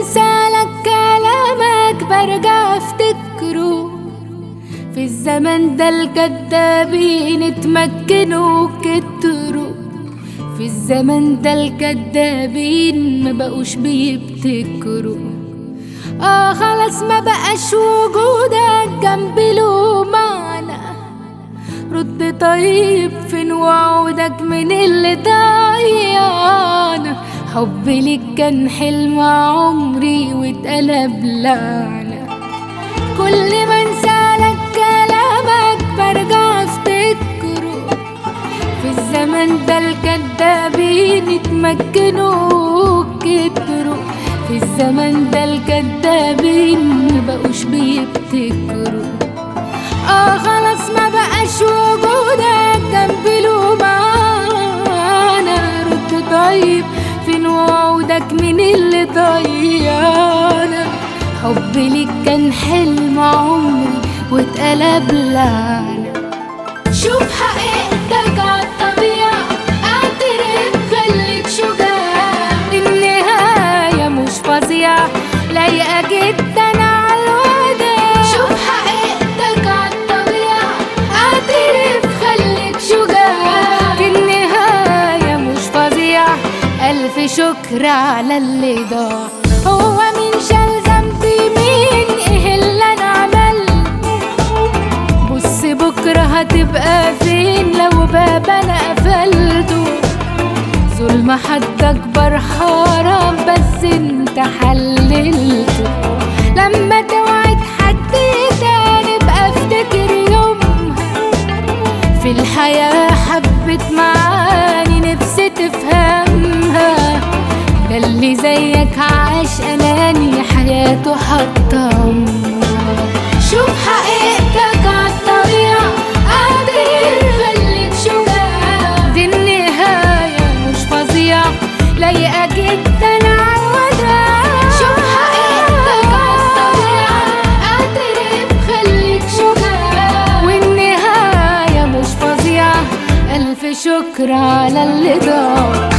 منسالك كلامك برجع افتكره. في الزمن ده الكدابين اتمكنوا كتروا. في الزمن ده الكدابين ما بقوش بيبتكروا. خلاص ما بقاش وجودك جنبي له معنى. رد طيب فين وعودك من اللي ضيعنا. حبي ليك كان حلم عمري واتقلب لعنة. كل ما انسالك كلامك برجع افتكره. في الزمن ده الكدابين اتمكنوا كتروا. في الزمن ده الكدابين مبقوش بيبتكروا. خلاص ما بقاش وجودك جنبي له معنى. رد طيب فين وعودك من اللي ضيعنا. حبي ليك كان حلم عمري واتقلب لعنة. شوف حقيقتك عالطبيعة، اعترف خليك شجاع. النهاية مش فظيعة لايقة جدا عالوداع. شوف حقيقتك عالطبيعة، اعترف خليك شجاع. النهاية مش فظيعة، ألف شكر على اللي ضاع. هو مين شال ذنبي مين؟ ايه اللي انا عملته؟ بص بكرة هتبقى فين لو باب انا قفلته. ظلم حد اكبر حرام بس انت حللته. لما توعد حد تاني بقى افتكر يومها. في الحياة حبت معاني نفسي تفهمها. ده اللي زيك عاش اناني حياته حطمها. شوف حقيقتك عالطبيعة، قادر خليك شجاع. دي النهاية مش فظيعة لايقة جدا عالوداع. شوف حقيقتك عالطبيعة، قادر خليك شجاع. والنهاية مش فظيعة، ألف شكر على اللي ضاع.